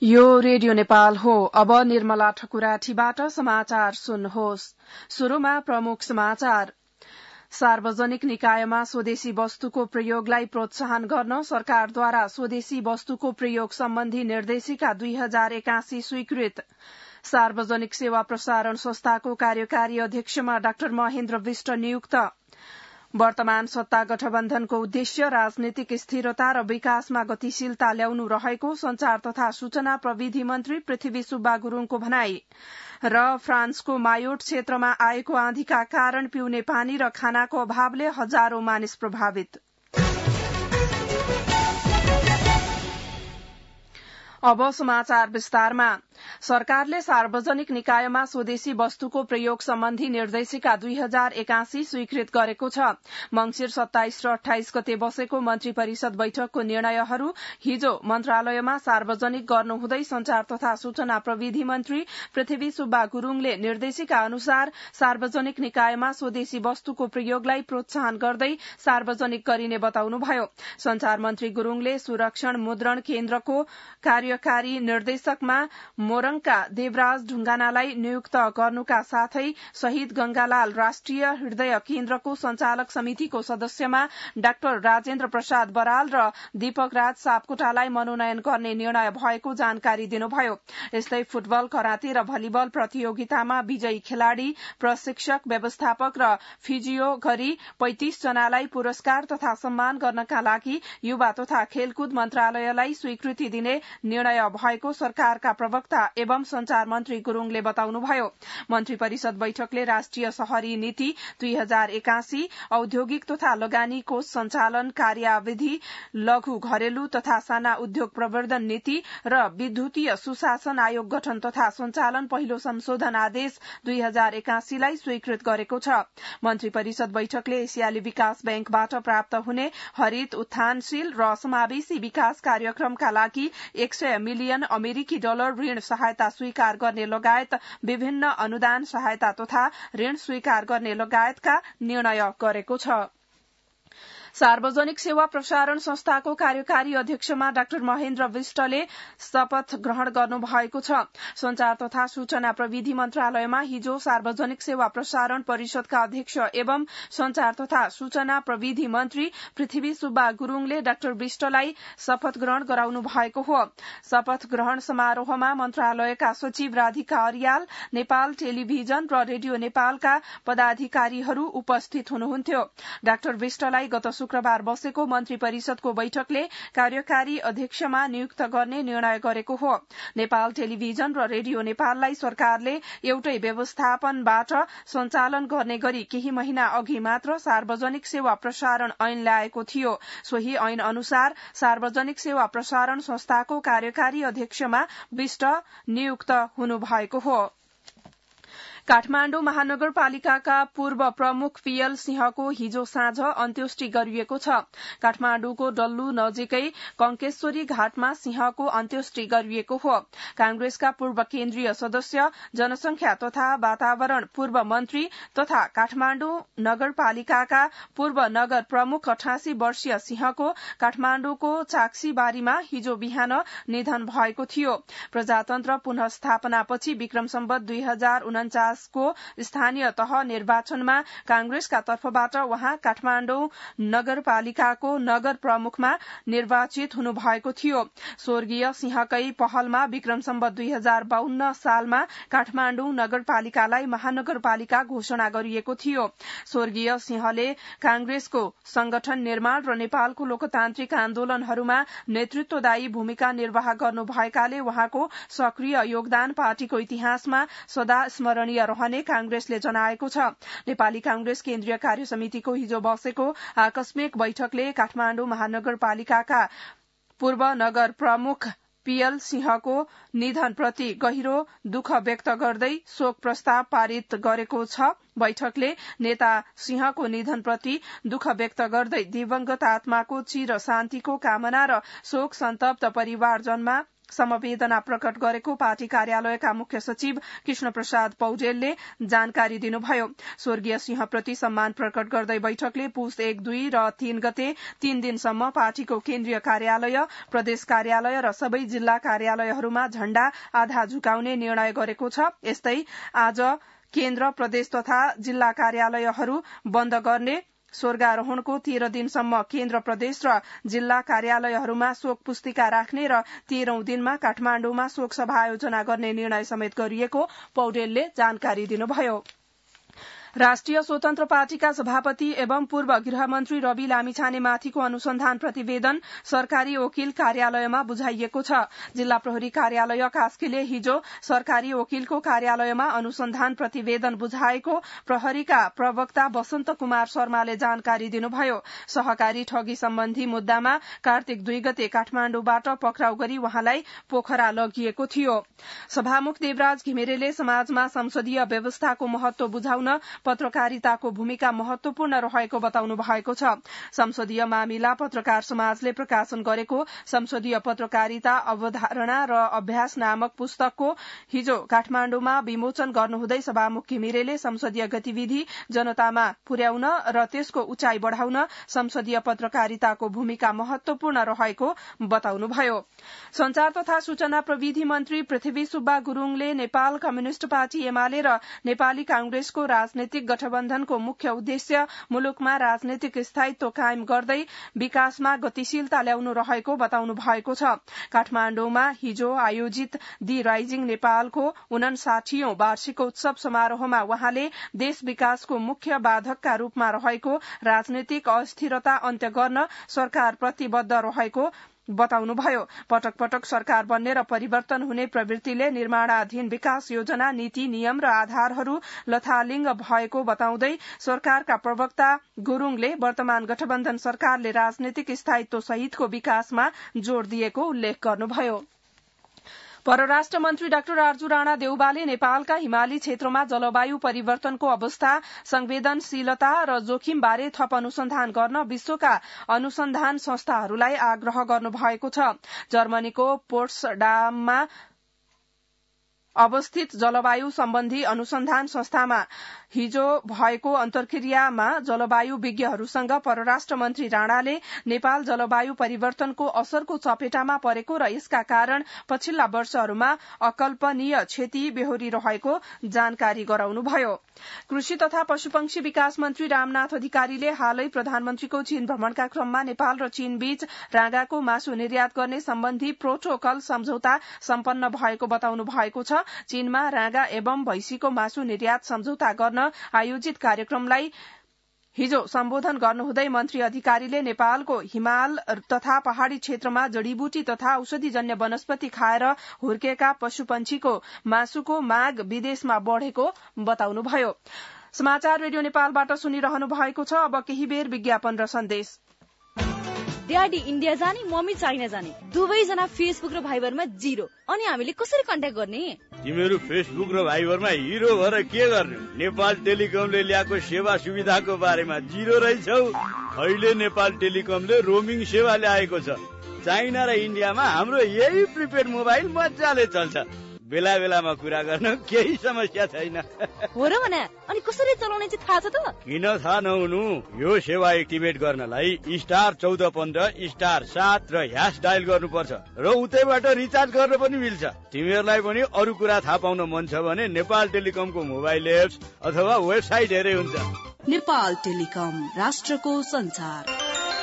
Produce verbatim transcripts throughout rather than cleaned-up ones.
यो रेडियो नेपाल हो। अब निर्मला ठकुराठीबाट समाचार सुन्नुहोस्। शुरूमा प्रमुख समाचार। सार्वजनिक निकायमा स्वदेशी वस्तुको प्रयोगलाई प्रोत्साहन गर्न सरकारद्वारा स्वदेशी वस्तुको प्रयोग सम्बन्धी निर्देशिका दुई हजार एकासी स्वीकृत। सार्वजनिक सेवा प्रसारण संस्थाको कार्यकारी अध्यक्षमा डाक्टर महेन्द्र विष्ट नियुक्त। वर्तमान सत्ता गठबन्धनको उद्देश्य राजनीतिक स्थिरता र विकासमा गतिशीलता ल्याउनु रहेको संचार तथा सूचना प्रविधि मन्त्री पृथ्वी सुब्बा गुरूङको भनाई। र फ्रान्सको मायोट क्षेत्रमा आएको आँधीका कारण पिउने पानी र खानाको अभावले हजारौं मानिस प्रभावित। अब समाचार विस्तारमा। सरकारले सार्वजनिक निकायमा स्वदेशी वस्तुको प्रयोग सम्बन्धी निर्देशिका दुई हजार एकासी स्वीकृत गरेको छ। मंगिर सत्ताइस र अठाइस गते बसेको मन्त्री परिषद बैठकको निर्णयहरू हिजो मन्त्रालयमा सार्वजनिक गर्नुहुँदै संचार तथा सूचना प्रविधि मन्त्री पृथ्वी सुब्बा गुरूङले निर्देशिका अनुसार सार्वजनिक निकायमा स्वदेशी वस्तुको प्रयोगलाई प्रोत्साहन गर्दै सार्वजनिक गरिने बताउनुभयो। संचार मन्त्री गुरूङले सुरक्षण मुद्रण केन्द्रको कार्यकारी निर्देशकमा मोरङका देवराज ढुंगानालाई नियुक्त गर्नुका साथै शहीद गंगालाल राष्ट्रिय हृदय केन्द्रको संचालक समितिको सदस्यमा डाक्टर राजेन्द्र प्रसाद बराल र दीपक राज सापकोटालाई मनोनयन गर्ने निर्णय भएको जानकारी दिनुभयो। यस्तै फुटबल, कराते र भलिबल प्रतियोगितामा विजयी खेलाड़ी, प्रशिक्षक, व्यवस्थापक र फिजियो गरी पैंतिस जनालाई पुरस्कार तथा सम्मान गर्नका लागि युवा तथा खेलकुद मन्त्रालयलाई स्वीकृति दिने निर्णय भएको सरकारका प्रवक्ता एवं संचार मन्त्री गुरूङले बताउनुभयो। मन्त्री परिषद बैठकले राष्ट्रिय शहरी नीति दुई हजार एकासी, औद्योगिक तथा लगानी कोष संचालन कार्याविधि, लघु घरेलु तथा साना उद्योग प्रवर्धन नीति र विद्युतीय सुशासन आयोग गठन तथा संचालन पहिलो संशोधन आदेश दुई हजार एकासीलाई स्वीकृत गरेको छ। मन्त्री परिषद बैठकले एसियाली विकास बैंकबाट प्राप्त हुने हरित, उत्थानशील र समावेशी विकास कार्यक्रमका लागि एक सय मिलियन अमेरिकी डलर ऋण सहायता स्वीकार गर्ने लगायत विभिन्न अनुदान सहायता तथा ऋण स्वीकार गर्ने लगायतका निर्णय गरेको छ। सार्वजनिक सेवा प्रसारण संस्थाको कार्यकारी अध्यक्षमा डाक्टर महेन्द्र विष्टले शपथ ग्रहण गर्नु भएको छ। संचार तथा सूचना प्रविधि मन्त्रालयमा हिजो सार्वजनिक सेवा प्रसारण परिषदका अध्यक्ष एवं संचार तथा सूचना प्रविधि मन्त्री पृथ्वी सुब्बा गुरूङले डाक्टर विष्टलाई शपथ ग्रहण गराउनु भएको हो। शपथ ग्रहण समारोहमा मन्त्रालयका सचिव राधिका अर्याल, नेपाल टेलिभिजन र रेडियो नेपालका पदाधिकारीहरू उपस्थित हुनुहुन्थ्यो। डाक्टर विष्टलाई गत शुक्रबार बसेको मन्त्री परिषदको बैठकले कार्यकारी अध्यक्षमा नियुक्त गर्ने निर्णय गरेको हो। नेपाल टेलिभिजन र रेडियो नेपाललाई सरकारले एउटै व्यवस्थापनबाट सञ्चालन गर्ने गरी केही महिना अघि मात्र सार्वजनिक सेवा प्रसारण ऐन ल्याएको थियो। सोही ऐन अनुसार सार्वजनिक सेवा प्रसारण संस्थाको कार्यकारी अध्यक्षमा विष्ट नियुक्त हुनुभएको हो। काठमाण्डु महानगरपालिकाका पूर्व प्रमुख पीएल सिंहको हिजो साँझ अन्त्येष्टि गरिएको छ। काठमाण्डुको डल्लु नजिकै कंकेश्वरी घाटमा सिंहको अन्त्येष्टि गरिएको हो। कांग्रेसका पूर्व केन्द्रीय सदस्य, जनसंख्या तथा वातावरण पूर्व मन्त्री तथा काठमाण्डु नगरपालिकाका पूर्व नगर प्रमुख अठासी वर्षीय सिंहको काठमाण्डुको चाक्सीबारीमा हिजो बिहान निधन भएको थियो। प्रजातन्त्र पुनः-स्थापनापछि विक्रम सम्वत दुई हजार उन्चास को स्थानीय तह निर्वाचनमा कांग्रेसका तर्फबाट उहाँ काठमाण्डु नगरपालिकाको नगर प्रमुखमा निर्वाचित हुनुभएको थियो। स्वर्गीय सिंहकै पहलमा विक्रम सम्वत दुई हजार बाहन्न सालमा काठमाण्डु नगरपालिकालाई महानगरपालिका घोषणा गरिएको थियो। स्वर्गीय सिंहले कांग्रेसको संगठन निर्माण र नेपालको लोकतान्त्रिक आन्दोलनहरूमा नेतृत्वदायी भूमिका निर्वाह गर्नुभएकाले उहाँको सक्रिय योगदान पार्टीको इतिहासमा सदा स्मरणीय रहने कांग्रेसले जनाएको छ। नेपाली कांग्रेस केन्द्रीय कार्य समितिको हिजो बसेको आकस्मिक बैठकले काठमाण्डु महानगरपालिकाका पूर्व नगर प्रमुख पीएल सिंहको निधनप्रति गहिरो दुःख व्यक्त गर्दै शोक प्रस्ताव पारित गरेको छ। बैठकले नेता सिंहको निधनप्रति दुःख व्यक्त गर्दै दिवंगत आत्माको चिर शान्तिको कामना र शोक सन्तप्त परिवारजनमा समवेदना प्रकट गरेको पार्टी कार्यालयका मुख्य सचिव कृष्ण प्रसाद पौडेलले जानकारी दिनुभयो। स्वर्गीय सिंहप्रति सम्मान प्रकट गर्दै बैठकले पुस एक दुई र तीन गते तीन दिनसम्म पार्टीको केन्द्रीय कार्यालय, प्रदेश कार्यालय र सबै जिल्ला कार्यालयहरूमा झण्डा आधा झुकाउने निर्णय गरेको छ। यस्तै आज केन्द्र, प्रदेश तथा जिल्ला कार्यालयहरू बन्द गर्ने, स्वर्गारोहणको तेह्र दिनसम्म केन्द्र, प्रदेश र जिल्ला कार्यालयहरूमा शोक पुस्तिका राख्ने र तेह्रौं दिनमा काठमाण्डुमा शोक सभा आयोजना गर्ने निर्णय समेत गरिएको पौडेलले जानकारी दिनुभयो। राष्ट्रिय स्वतन्त्र पार्टीका सभापति एवं पूर्व गृहमन्त्री रवि लामिछानेमाथिको अनुसन्धान प्रतिवेदन सरकारी वकिल कार्यालयमा बुझाइएको छ। जिल्ला प्रहरी कार्यालय कास्कीले हिजो सरकारी वकिलको कार्यालयमा अनुसन्धान प्रतिवेदन बुझाएको प्रहरीका प्रवक्ता वसन्त कुमार शर्माले जानकारी दिनुभयो। सहकारी ठगी सम्बन्धी मुद्दामा कार्तिक दुई गते काठमाण्डुबाट पक्राउ गरी उहाँलाई पोखरा लगिएको थियो। सभामुख देवराज घिमिरेले समाजमा संसदीय व्यवस्थाको महत्व बुझाउन पत्रकारिताको भूमिका महत्वपूर्ण रहेको बताउनु भएको छ। संसदीय मामिला पत्रकार समाजले प्रकाशन गरेको संसदीय पत्रकारिता अवधारणा र अभ्यास नामक पुस्तकको हिजो काठमाण्डुमा विमोचन गर्नुहुँदै सभामुख घिमिरेले संसदीय गतिविधि जनतामा पुर्याउन र त्यसको उचाइ बढ़ाउन संसदीय पत्रकारिताको भूमिका महत्वपूर्ण रहेको बताउनुभयो। संचार तथा सूचना प्रविधि मन्त्री पृथ्वी सुब्बा गुरूङले नेपाल कम्युनिष्ट पार्टी एमाले र नेपाली कांग्रेसको राजनीतिक गठबन्धनको मुख्य उद्देश्य मुलुकमा राजनीतिक स्थायित्व कायम गर्दै विकासमा गतिशीलता ल्याउनु रहेको बताउनु भएको छ। काठमाण्डुमा हिजो आयोजित दि राइजिङ नेपालको उनन्साठीऔं वार्षिक उत्सव समारोहमा उहाँले देश विकासको मुख्य बाधकका रूपमा रहेको राजनीतिक अस्थिरता अन्त्य गर्न सरकार प्रतिबद्ध रहेको बताउनुभयो। पटक पटक सरकार बन्ने र परिवर्तन हुने प्रवृत्तिले निर्माणाधीन विकास योजना, नीति, नियम र आधारहरू लथालिङ्ग भएको बताउँदै सरकारका प्रवक्ता गुरूङले वर्तमान गठबन्धन सरकारले राजनीतिक स्थायित्व सहितको विकासमा जोड़ दिएको उल्लेख गर्नुभयो। परराष्ट्र मन्त्री डाक्टर आर्जु राणा देउबाले नेपालका हिमाली क्षेत्रमा जलवायु परिवर्तनको अवस्था, संवेदनशीलता र जोखिमबारे थप अनुसन्धान गर्न विश्वका अनुसन्धान संस्थाहरूलाई आग्रह गर्नुभएको छ। जर्मनीको पोट्सडाममा अवस्थित जलवायु सम्बन्धी अनुसन्धान संस्थामा हिजो भएको अन्तर्क्रियामा जलवायु विज्ञहरूसँग परराष्ट्र मन्त्री राणाले नेपाल जलवायु परिवर्तनको असरको चपेटामा परेको र यसका कारण पछिल्ला वर्षहरूमा अकल्पनीय क्षति बेहोरी रहेको जानकारी गराउनुभयो। कृषि तथा पशुपक्षी विकास मन्त्री रामनाथ अधिकारीले हालै प्रधानमन्त्रीको चीन भ्रमणका क्रममा नेपाल र चीन बीच राँगाको मासु निर्यात गर्ने सम्बन्धी प्रोटोकल सम्झौता सम्पन्न भएको बताउनु भएको छ। चीनमा राँगा एवं भैंसीको मासु निर्यात सम्झौता गर्न आयोजित कार्यक्रमलाई हिजो सम्बोधन गर्नुहुँदै मन्त्री अधिकारीले नेपालको हिमाल तथा पहाड़ी क्षेत्रमा जड़ीबुटी तथा औषधिजन्य वनस्पति खाएर हुर्केका पशुपन्छीको मासुको माग विदेशमा बढ़ेको बताउनुभयो। समाचार रेडियो नेपालबाट सुनिरहनु भएको छ। अब केही बेर विज्ञापन र सन्देश। ड्याडी इन्डिया जाने, मम्मी चाइना जाने, दुवैजना फेसबुक र भाइबरमा जिरो। अनि हामीले कसरी कन्ट्याक्ट गर्ने? तिमीहरू फेसबुक र भाइबरमा हिरो भएर के गर्ने? नेपाल टेलिकमले ल्याएको सेवा सुविधाको बारेमा जिरो रहेछौ। अहिले नेपाल टेलिकमले रोमिङ सेवा ल्याएको छ। चाइना र इन्डियामा हाम्रो यही प्रिपेड मोबाइल मजाले चल्छ। बेला बेलामा कुरा गर्न केही समस्या छैन। हो र भने अनि कसरी चलाउने चाहिँ थाहा छ त? किन थाहा नहुनु? यो सेवा एक्टिभेट गर्नलाई स्टार चौध पन्ध्र स्टार सात र ह्यास डायल गर्नुपर्छ र उतैबाट रिचार्ज गर्न पनि मिल्छ। तिमीहरूलाई पनि अरू कुरा थाहा पाउन मन छ भने नेपाल टेलिकमको मोबाइल एप्स अथवा वेबसाइट हेरे हुन्छ। नेपाल टेलिकम, राष्ट्रको संचार।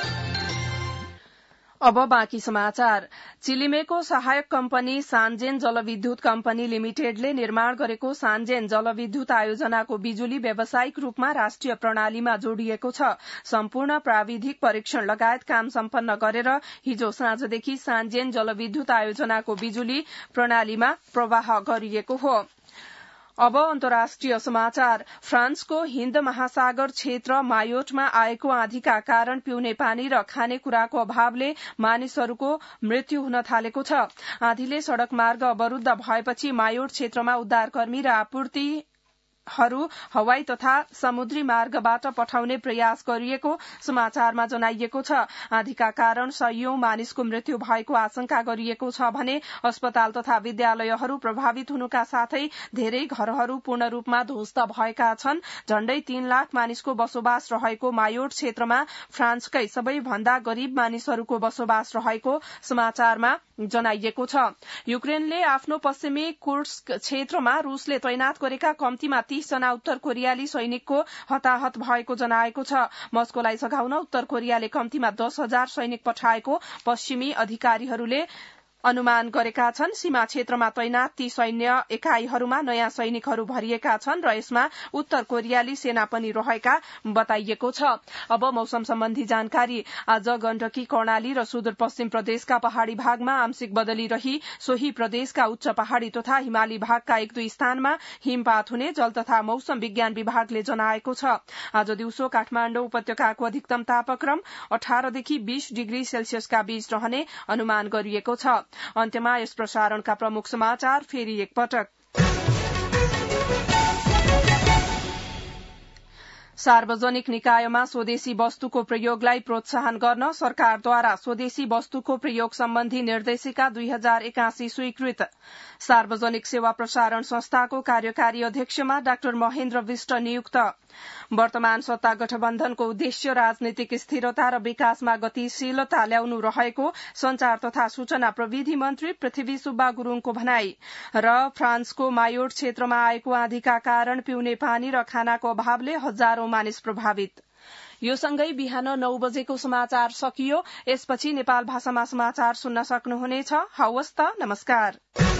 अब बाँकी समाचार। चिलिमेको सहायक कम्पनी सान्जेन जलविद्युत कम्पनी लिमिटेडले निर्माण गरेको सान्जेन जलविद्युत आयोजनाको बिजुली व्यावसायिक रूपमा राष्ट्रिय प्रणालीमा जोडिएको छ। सम्पूर्ण प्राविधिक परीक्षण लगायत काम सम्पन्न गरेर हिजो साँझदेखि सान्जेन जलविद्युत आयोजनाको बिजुली प्रणालीमा प्रवाह गरिएको हो। अब अन्तर्राष्ट्रिय समाचार। फ्रान्सको हिन्द महासागर क्षेत्र मायोटमा आएको आँधीका कारण पिउने पानी र खानेकुराको अभावले मानिसहरूको मृत्यु हुन थालेको छ। आँधीले सड़क मार्ग अवरूद्ध भएपछि मायोट क्षेत्रमा उद्धारकर्मी र आपूर्ति हरू हवाई तथा समुद्री मार्गबाट पठाउने प्रयास गरिएको समाचारमा जनाइएको छ। आँधीका कारण सयौं मानिसको मृत्यु भएको आशंका गरिएको छ भने अस्पताल तथा विद्यालयहरू प्रभावित हुनुका साथै धेरै घरहरू पूर्ण रूपमा ध्वस्त भएका छन्। झण्डै तीन लाख मानिसको बसोबास रहेको मायोट क्षेत्रमा फ्रान्सकै सबैभन्दा गरीब मानिसहरूको बसोबास रहेको समाचारमा जनाइएको छ। युक्रेनले आफ्नो पश्चिमी कुर्स्क क्षेत्रमा रूसले तैनात गरेका कम्तीमा तीस जना उत्तर कोरियाली सैनिकको हताहत भएको जनाएको छ। मस्कोलाई सघाउन उत्तर कोरियाले कम्तीमा दस हजार सैनिक पठाएको पश्चिमी अधिकारीहरूले अनुमान गरेका छन्। सीमा क्षेत्रमा तैनात ती सैन्य एकाईहरूमा नयाँ सैनिकहरू भरिएका छन् र यसमा उत्तर कोरियाली सेना पनि रहेका बताइएको छ। अब मौसम सम्बन्धी जानकारी। आज गण्डकी कर्णाली र सुदूरपश्चिम प्रदेशका पहाड़ी भागमा आंशिक बदली रही सोही प्रदेशका उच्च पहाड़ी तथा हिमाली भागका एक दुई स्थानमा हिमपात हुने जल तथा मौसम विज्ञान विभागले जनाएको छ। आज दिउँसो काठमाडौँ उपत्यकाको अधिकतम तापक्रम अठारदेखि बीस डिग्री सेल्सियसका बीच रहने अनुमान गरिएको छ। अन्त्यमा यस प्रसारणका प्रमुख समाचार फेरि एकपटक। सार्वजनिक निकायमा स्वदेशी वस्तुको प्रयोगलाई प्रोत्साहन गर्न सरकारद्वारा स्वदेशी वस्तुको प्रयोग सम्बन्धी निर्देशिका दुई हजार एकासी स्वीकृत। सार्वजनिक सेवा प्रसारण संस्थाको कार्यकारी अध्यक्षमा डाक्टर महेन्द्र विष्ट नियुक्त। वर्तमान सत्ता गठबन्धनको उद्देश्य राजनीतिक स्थिरता र विकासमा गतिशीलता ल्याउनु रहेको संचार तथा सूचना प्रविधि मन्त्री पृथ्वी सुब्बा गुरूङको भनाई। र फ्रान्सको मायोट क्षेत्रमा आएको आँधीका कारण पिउने पानी र खानाको अभावले हजारौं मानिस प्रभावित। यो सँगै बिहान नौ बजेको समाचार सकियो। यसपछि नेपाल भाषामा समाचार सुन्न सक्नुहुनेछ। हवस् त, नमस्कार।